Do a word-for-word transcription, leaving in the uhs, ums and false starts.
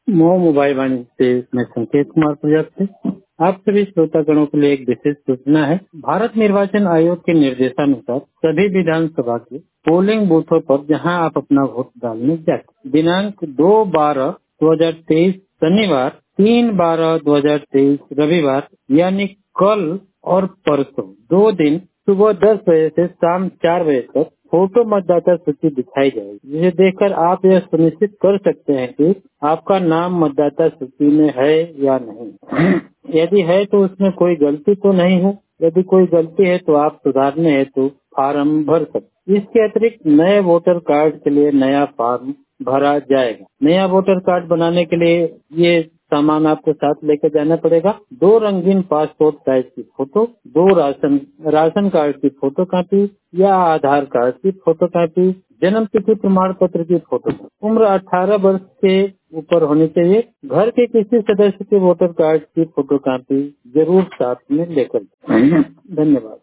मो मोबाइल वाणी से मैं संकेत कुमार प्रजापति। आप सभी श्रोतागणों के लिए एक विशेष सूचना है। भारत निर्वाचन आयोग के निर्देशानुसार सभी विधानसभा के पोलिंग बूथों पर जहां आप अपना वोट डालने जाते, दिनांक दो बारह दो हजार तेईस शनिवार, तीन बारह दो हजार तेईस रविवार यानी कल और परसों दो दिन सुबह दस बजे से शाम चार बजे तक फोटो मतदाता सूची दिखाई जाएगी, जिसे देखकर आप यह सुनिश्चित कर सकते हैं कि आपका नाम मतदाता सूची में है या नहीं। यदि है तो उसमें कोई गलती तो नहीं है। यदि कोई गलती है तो आप सुधारने हेतु फार्म भर सकते। इसके अतिरिक्त नए वोटर कार्ड के लिए नया फॉर्म भरा जाएगा। नया वोटर कार्ड बनाने के लिए ये सामान आपको साथ लेकर जाना पड़ेगा। दो रंगीन पासपोर्ट साइज की फोटो, दो राशन राशन कार्ड की फोटो कॉपी या आधार कार्ड की फोटो कॉपी, जन्म तिथि प्रमाण पत्र की फोटो, उम्र अठारह वर्ष के ऊपर होनी चाहिए। घर के किसी सदस्य के वोटर कार्ड की फोटो कॉपी जरूर साथ में लेकर। धन्यवाद।